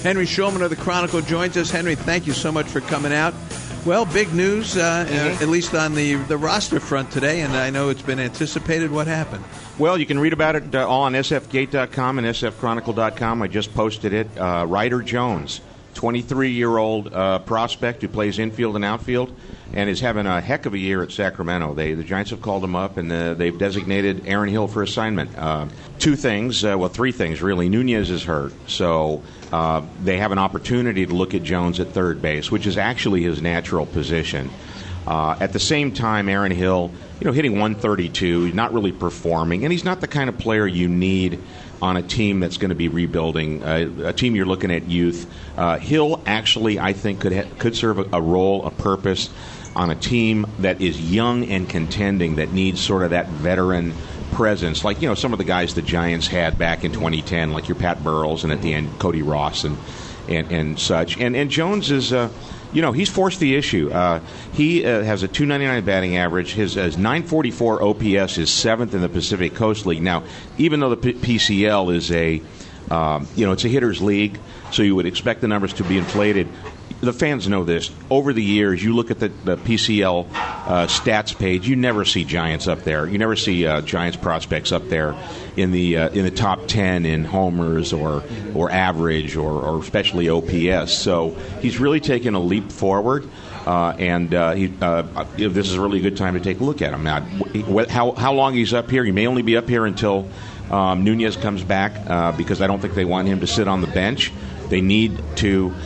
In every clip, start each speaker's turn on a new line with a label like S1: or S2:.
S1: Henry Schulman of the Chronicle joins us. Henry, thank you so much for coming out. Well, big news, at least on the roster front today, and I know it's been anticipated. What happened?
S2: Well, you can read about it all on sfgate.com and sfchronicle.com. I just posted it. Ryder Jones, 23-year-old prospect who plays infield and outfield and is having a heck of a year at Sacramento. The Giants have called him up, and they've designated Aaron Hill for assignment. Three things, really. Nunez is hurt, so they have an opportunity to look at Jones at third base, which is actually his natural position. At the same time, Aaron Hill, hitting 132, not really performing, and he's not the kind of player you need on a team that's going to be rebuilding, a team you're looking at youth. Hill actually, I think, could serve a role, a purpose on a team that is young and contending, that needs sort of that veteran presence, like some of the guys the Giants had back in 2010, like your Pat Burrells and at the end Cody Ross and such. And Jones is, he's forced the issue. He has a .299 batting average. His 944 OPS is seventh in the Pacific Coast League. Now, even though the PCL is it's a hitter's league, so you would expect the numbers to be inflated. The fans know this. Over the years, you look at the PCL stats page, you never see Giants up there. You never see Giants prospects up there in the top 10 in homers or average or especially OPS. So he's really taken a leap forward, and this is a really good time to take a look at him. Now, how long he's up here? He may only be up here until Nunez comes back, because I don't think they want him to sit on the bench. They need to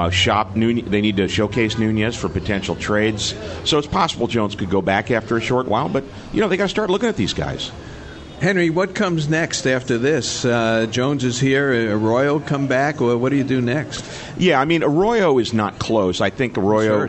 S2: They need to showcase Nunez for potential trades. So it's possible Jones could go back after a short while, but they got to start looking at these guys.
S1: Henry, what comes next after this? Jones is here. Arroyo come back. Or what do you do next?
S2: Yeah, I mean, Arroyo is not close. I think Arroyo.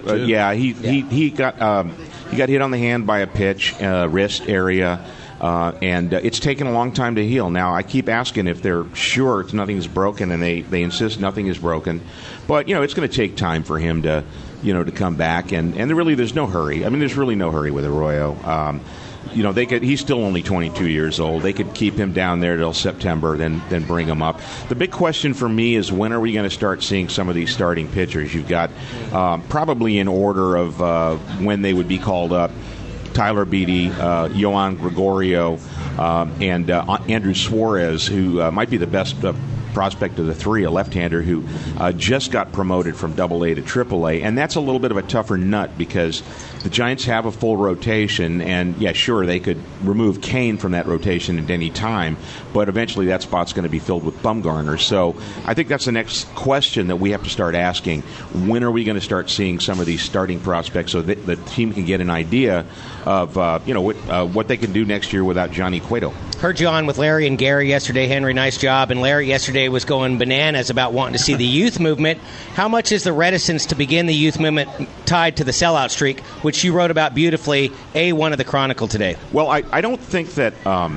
S2: He got hit on the hand by a pitch, wrist area. And it's taken a long time to heal. Now, I keep asking if they're sure nothing is broken, and they insist nothing is broken. But, it's going to take time for him to come back. And there's no hurry. I mean, there's really no hurry with Arroyo. He's still only 22 years old. They could keep him down there till September, then bring him up. The big question for me is, when are we going to start seeing some of these starting pitchers? You've got probably in order of when they would be called up: Tyler Beatty, Yohan Gregorio, and Andrew Suarez, who might be the best prospect of the three, a left-hander who just got promoted from AA to AAA. And that's a little bit of a tougher nut because the Giants have a full rotation, and, yeah, sure, they could remove Kane from that rotation at any time, but eventually that spot's going to be filled with Bumgarner. So I think that's the next question that we have to start asking. When are we going to start seeing some of these starting prospects so that the team can get an idea of what they can do next year without Johnny Cueto?
S3: Heard you on with Larry and Gary yesterday, Henry. Nice job. And Larry yesterday was going bananas about wanting to see the youth movement. How much is the reticence to begin the youth movement tied to the sellout streak, which you wrote about beautifully, A1 of the Chronicle today?
S2: Well, I don't think that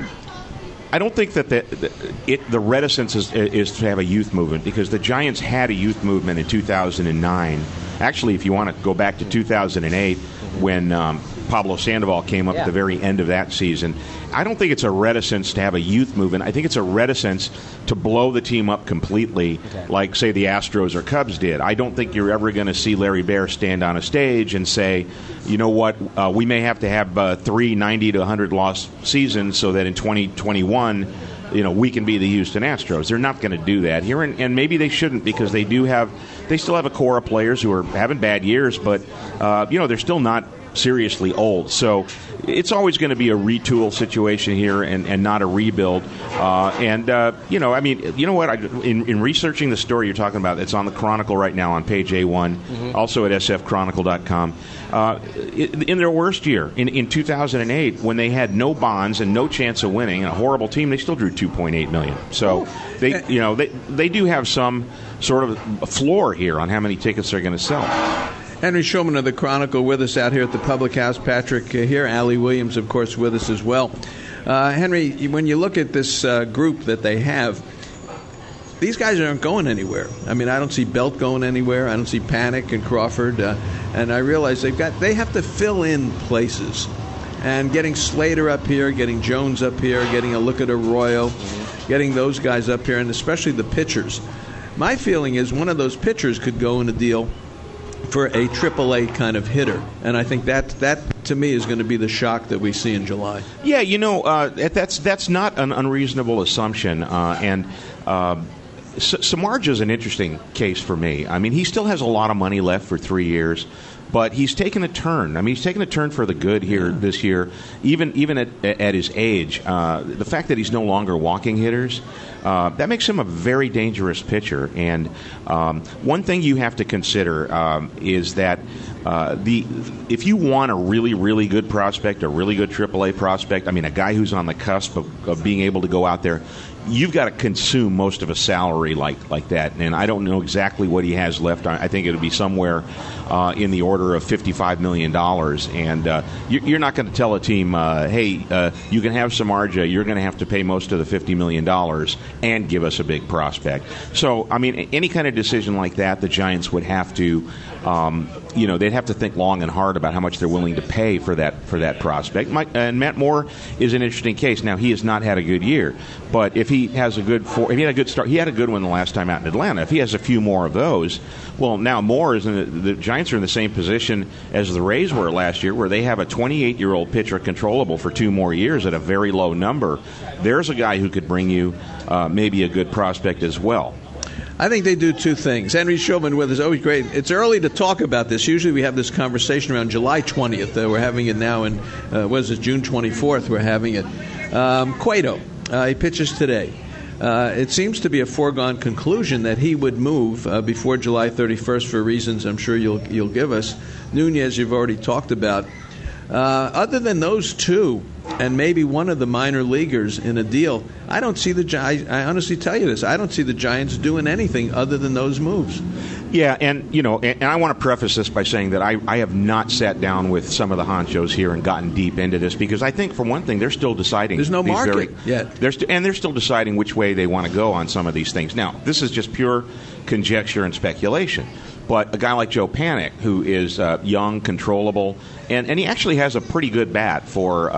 S2: the reticence is to have a youth movement, because the Giants had a youth movement in 2009. Actually, if you want to go back to 2008, when Pablo Sandoval came up at the very end of that season. I don't think it's a reticence to have a youth movement. I think it's a reticence to blow the team up completely, like, say, the Astros or Cubs did. I don't think you're ever going to see Larry Baer stand on a stage and say, you know what, we may have to have 3 90 to 100 loss seasons so that in 2021, we can be the Houston Astros. They're not going to do that here, and maybe they shouldn't, because they still have a core of players who are having bad years, but they're still not seriously old. So it's always going to be a retool situation here and not a rebuild. In researching the story you're talking about, it's on the Chronicle right now on page A1, also at sfchronicle.com. In their worst year, in 2008, when they had no bonds and no chance of winning, and a horrible team, they still drew $2.8 million. So they do have some sort of a floor here on how many tickets they're going to sell.
S1: Henry Schulman of the Chronicle with us out here at the Public House. Patrick here. Allie Williams, of course, with us as well. Henry, when you look at this group that they have, these guys aren't going anywhere. I mean, I don't see Belt going anywhere. I don't see Panic and Crawford. And I realize they have to fill in places. And getting Slater up here, getting Jones up here, getting a look at Arroyo, getting those guys up here, and especially the pitchers. My feeling is one of those pitchers could go in a deal for a AAA kind of hitter, and I think that to me is going to be the shock that we see in July.
S2: Yeah, that's not an unreasonable assumption, and Samardzija is an interesting case for me. I mean, he still has a lot of money left for 3 years, but he's taken a turn. I mean, he's taken a turn for the good here this year, even at his age. The fact that he's no longer walking hitters, that makes him a very dangerous pitcher. And one thing you have to consider is that if you want a really, really good prospect, a really good AAA prospect, I mean, a guy who's on the cusp of being able to go out there, you've got to consume most of a salary like that. And I don't know exactly what he has left. I think it'll be somewhere in the order of $55 million. And you're not going to tell a team, hey, you can have Samardzija, you're going to have to pay most of the $50 million and give us a big prospect. So, I mean, any kind of decision like that, the Giants would have to, they'd have to think long and hard about how much they're willing to pay for that prospect. And Matt Moore is an interesting case. Now, he has not had a good year, but if he has if he had a good start, he had a good one the last time out in Atlanta. If he has a few more of those, well, now Moore is the Giants are in the same position as the Rays were last year, where they have a 28-year-old pitcher controllable for 2 more years at a very low number. There's a guy who could bring you maybe a good prospect as well.
S1: I think they do 2 things. Henry Schulman with us, always great. It's early to talk about this. Usually we have this conversation around July 20th. We're having it now, and June 24th we're having it. Cueto, he pitches today. It seems to be a foregone conclusion that he would move before July 31st for reasons I'm sure you'll give us. Nunez, you've already talked about. Other than those 2, and maybe one of the minor leaguers in a deal, I don't see I honestly tell you this, I don't see the Giants doing anything other than those moves.
S2: Yeah, and I want to preface this by saying that I have not sat down with some of the honchos here and gotten deep into this, because I think, for one thing, they're still deciding.
S1: There's no market yet.
S2: They're still deciding which way they want to go on some of these things. Now, this is just pure conjecture and speculation. But a guy like Joe Panik, who is young, controllable, and he actually has a pretty good bat for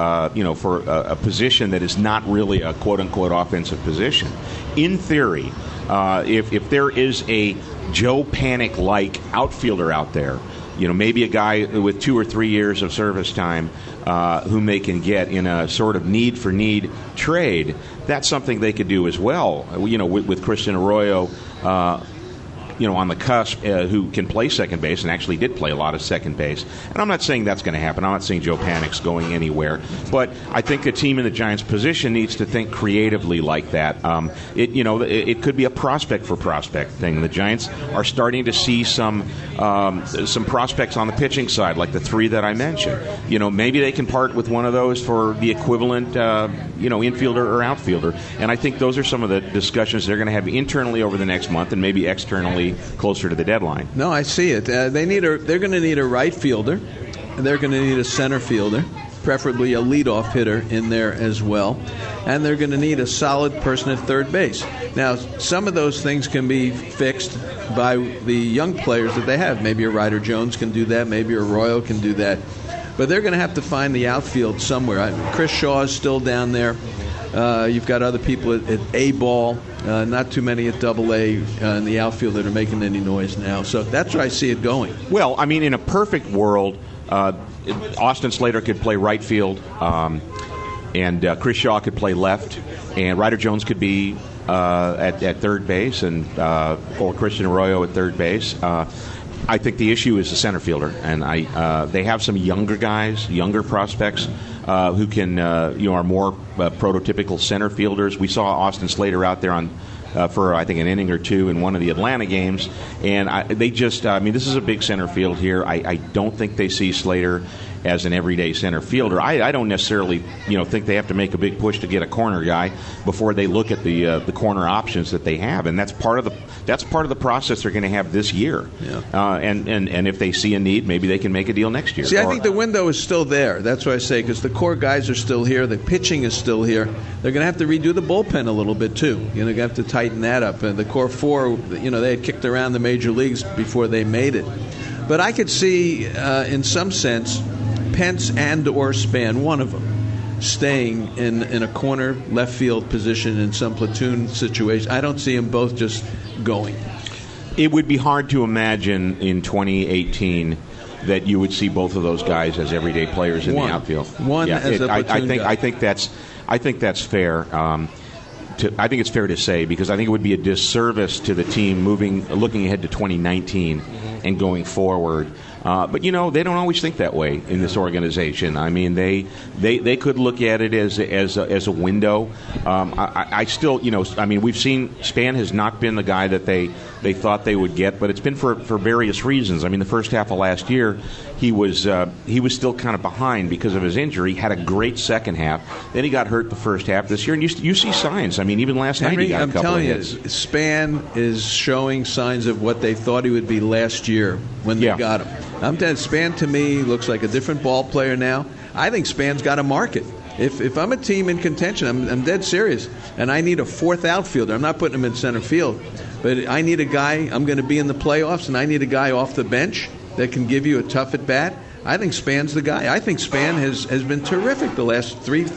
S2: a position that is not really a quote-unquote offensive position. In theory, if there is a Joe Panik-like outfielder out there, maybe a guy with 2 or 3 years of service time whom they can get in a sort of need-for-need trade, that's something they could do as well. With Christian Arroyo, on the cusp, who can play second base and actually did play a lot of second base. And I'm not saying that's going to happen. I'm not saying Joe Panik's going anywhere. But I think a team in the Giants' position needs to think creatively like that. It could be a prospect for prospect thing. The Giants are starting to see some prospects on the pitching side, like the 3 that I mentioned. Maybe they can part with one of those for the equivalent, infielder or outfielder. And I think those are some of the discussions they're going to have internally over the next month, and maybe externally closer to the deadline.
S1: No, I see it. They're going to need a right fielder. They're going to need a center fielder, preferably a leadoff hitter in there as well. And they're going to need a solid person at third base. Now, some of those things can be fixed by the young players that they have. Maybe a Ryder Jones can do that. Maybe a Royal can do that. But they're going to have to find the outfield somewhere. Chris Shaw is still down there. You've got other people at A-ball, not too many at double-A in the outfield that are making any noise now. So that's where I see it going.
S2: Well, I mean, in a perfect world, Austin Slater could play right field, and Chris Shaw could play left, and Ryder Jones could be at third base, and or Christian Arroyo at third base. I think the issue is the center fielder, and they have some younger guys, younger prospects who can are more prototypical center fielders. We saw Austin Slater out there for I think an inning or 2 in one of the Atlanta games, and this is a big center field here. I don't think they see Slater as an everyday center fielder. I don't necessarily think they have to make a big push to get a corner guy before they look at the corner options that they have, and that's part of the process they're going to have this year. Yeah. And if they see a need, maybe they can make a deal next year.
S1: See, I think the window is still there. That's what I say, because the core guys are still here. The pitching is still here. They're going to have to redo the bullpen a little bit too. They're going to have to tighten that up. And the core 4, they had kicked around the major leagues before they made it. But I could see, in some sense, Pence and or Span, one of them, staying in a corner left field position in some platoon situation. I don't see them both just going.
S2: It would be hard to imagine in 2018 that you would see both of those guys as everyday players in the outfield.
S1: As a platoon guy.
S2: I think that's fair. I think it's fair to say, because I think it would be a disservice to the team looking ahead to 2019 and going forward. But, you know, they don't always think that way in this organization. I mean, they could look at it as a window. I still, you know, I mean, we've seen Span has not been the guy that they thought they would get, but it's been for various reasons. I mean, the first half of last year, he was still kind of behind because of his injury. Had a great second half. Then he got hurt the first half this year, and you see signs. I mean, even last night he got a couple of hits.
S1: I'm telling you, Span is showing signs of what they thought he would be last year when they got him. I'm telling you, Span to me looks like a different ball player now. I think Span's got a market. If I'm a team in contention, I'm dead serious, and I need a fourth outfielder. I'm not putting him in center field, but I need a guy. I'm going to be in the playoffs, and I need a guy off the bench that can give you a tough at bat. I think Span's the guy. I think Span has been terrific the last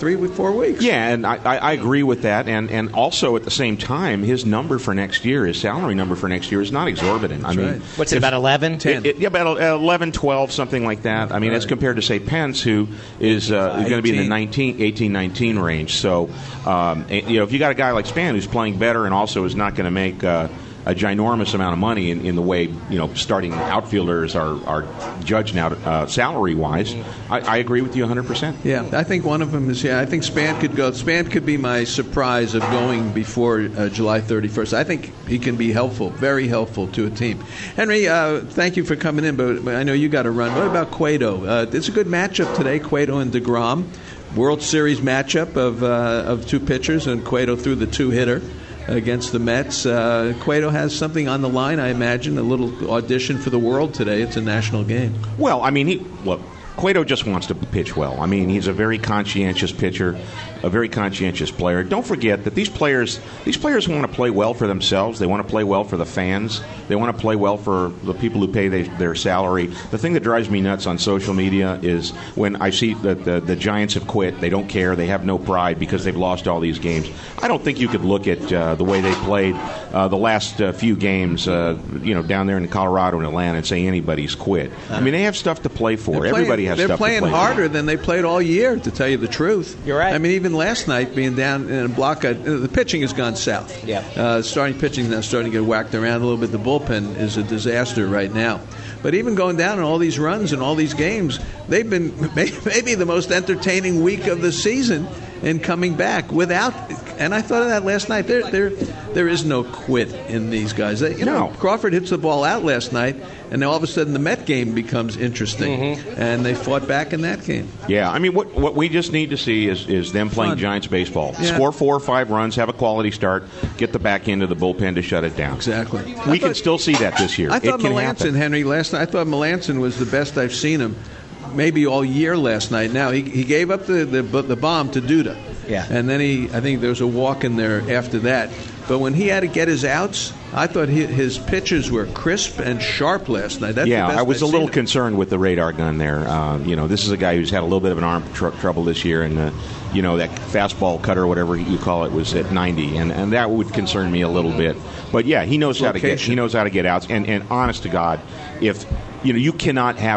S1: 4 weeks.
S2: Yeah, and I agree with that. And also at the same time, his number for next year, his salary number for next year, is not exorbitant.
S1: That's right.
S3: What's it, about 11?
S1: 10.
S2: About 11, 12, something like that. I mean, as compared to, say, Pence, who is going to be in the 18-19 range. So, you know, if you got a guy like Span who's playing better and also is not going to make a ginormous amount of money in the way, you know, starting outfielders are judged now salary-wise, I agree with you 100%.
S1: Yeah, I think one of them is, I think Span could go. Span could be my surprise of going before July 31st. I think he can be helpful, very helpful to a team. Henry, thank you for coming in, but I know you got to run. What about Cueto? It's a good matchup today, Cueto and DeGrom. World Series matchup of two pitchers, and Cueto threw the two-hitter against the Mets. Cueto has something on the line, I imagine, a little audition for the World today. It's a national game.
S2: Well, I mean, Cueto just wants to pitch well. I mean, he's a very conscientious pitcher, a very conscientious player. Don't forget that these players want to play well for themselves. They want to play well for the fans. They want to play well for the people who pay their salary. The thing that drives me nuts on social media is when I see that the Giants have quit. They don't care. They have no pride because they've lost all these games. I don't think you could look at the way they played the last few games, down there in Colorado and Atlanta, and say anybody's quit. I mean, they have stuff to play for. Everybody has stuff to play for.
S1: They're playing harder than they played all year, to tell you the truth.
S3: You're right.
S1: I mean, even last night, being down in a block, the pitching has gone south.
S3: Yeah.
S1: Starting pitching now starting to get whacked around a little bit. The bullpen is a disaster right now. But even going down in all these runs and all these games, they've been maybe the most entertaining week of the season in coming back without. And I thought of that last night. There is no quit in these guys. Crawford hits the ball out last night, and then all of a sudden the Met game becomes interesting, and they fought back in that game.
S2: Yeah, I mean, what we just need to see is them playing Giants baseball.
S1: Yeah.
S2: Score 4 or 5 runs, have a quality start, get the back end of the bullpen to shut it down.
S1: Exactly.
S2: We can still see that this year.
S1: I thought
S2: it can
S1: Melancon,
S2: happen.
S1: Henry, last night, I thought Melancon was the best I've seen him maybe all year last night. Now, he gave up the bomb to Duda.
S3: Yeah.
S1: And then I think there was a walk in there after that. But when he had to get his outs, I thought his pitches were crisp and sharp last night. That's the best
S2: I was a little
S1: him.
S2: concerned with the radar gun there. This is a guy who's had a little bit of an arm trouble this year, and that fastball cutter, whatever you call it, was at 90, and that would concern me a little bit. But yeah, he knows how to get outs. And honest to God, if you cannot have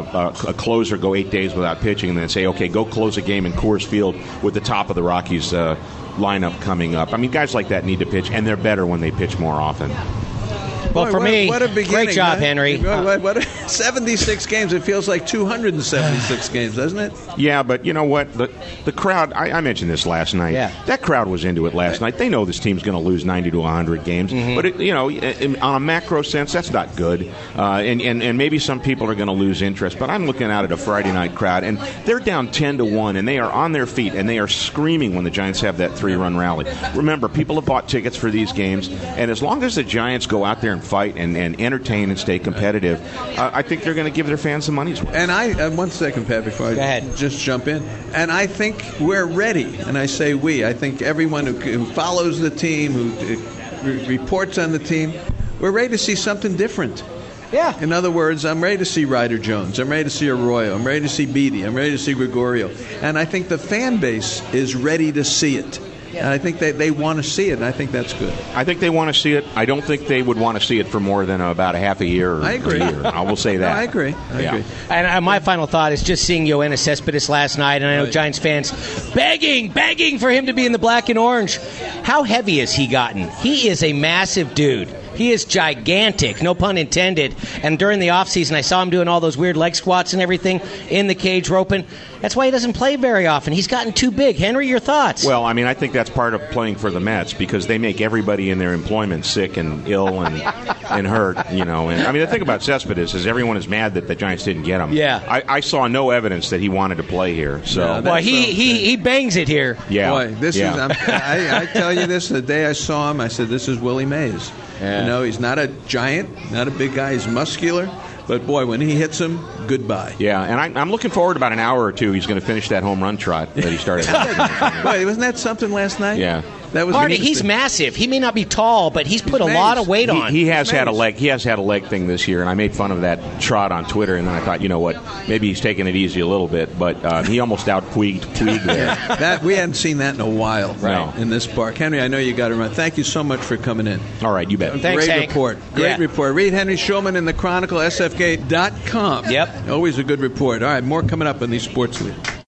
S2: a closer go 8 days without pitching and then say, okay, go close a game in Coors Field with the top of the Rockies lineup coming up. I mean, guys like that need to pitch, and they're better when they pitch more often.
S3: Well, for me,
S1: what a
S3: great job, Henry.
S1: What 76 games. It feels like 276 games, doesn't it?
S2: Yeah, but you know what? The crowd, I mentioned this last night.
S3: Yeah.
S2: That crowd was into it last night. They know this team's going to lose 90 to 100 games. But, on a macro sense, that's not good. And maybe some people are going to lose interest. But I'm looking out at a Friday night crowd, and they're down 10-1, and they are on their feet, and they are screaming when the Giants have that 3-run rally. Remember, people have bought tickets for these games, and as long as the Giants go out there and fight and entertain and stay competitive, I think they're going to give their fans some money's worth.
S1: And I 1 second, Pat, before I just jump in. And I think we're ready. And I say we. I think everyone who follows the team, who reports on the team, we're ready to see something different.
S3: Yeah.
S1: In other words, I'm ready to see Ryder Jones. I'm ready to see Arroyo. I'm ready to see Beatty. I'm ready to see Gregorio. And I think the fan base is ready to see it. And I think they want to see it, and I think that's good.
S2: I think they want to see it. I don't think they would want to see it for more than about a half a year or
S1: I agree.
S2: a year. I will say that.
S1: No, I agree. I agree.
S3: And my final thought is just seeing Yoenis Cespedes last night, and I know Giants fans begging for him to be in the black and orange. How heavy has he gotten? He is a massive dude. He is gigantic, no pun intended. And during the offseason, I saw him doing all those weird leg squats and everything in the cage roping. That's why he doesn't play very often. He's gotten too big. Henry, your thoughts?
S2: Well, I mean, I think that's part of playing for the Mets because they make everybody in their employment sick and ill and hurt, you know. And I mean, the thing about Cespedes is everyone is mad that the Giants didn't get him.
S3: Yeah.
S2: I saw no evidence that he wanted to play here. So,
S3: well, he bangs it here.
S2: Yeah.
S1: Boy, this is. I tell you this, the day I saw him, I said, this is Willie Mays.
S2: Yeah.
S1: You know, he's not a giant, not a big guy. He's muscular. But, boy, when he hits him, goodbye.
S2: Yeah, and I'm looking forward about an hour or two. He's going to finish that home run trot that he started.
S1: Wait, wasn't that something last night?
S2: Yeah.
S1: That was
S3: Marty, he's massive. He may not be tall, but he's put a lot of weight on.
S2: He has had a leg. He has had a leg thing this year, and I made fun of that trot on Twitter. And then I thought, you know what? Maybe he's taking it easy a little bit, but he almost out-Puig there.
S1: That we hadn't seen that in a while,
S2: right,
S1: in this park. Henry, I know you got to run. Thank you so much for coming in.
S2: All right, you bet.
S3: Thanks,
S1: Great
S3: Hank.
S1: report. Great report. Read Henry Schulman in the Chronicle, sfgate.com.
S3: Yep.
S1: Always a good report. All right, more coming up in the Sports League.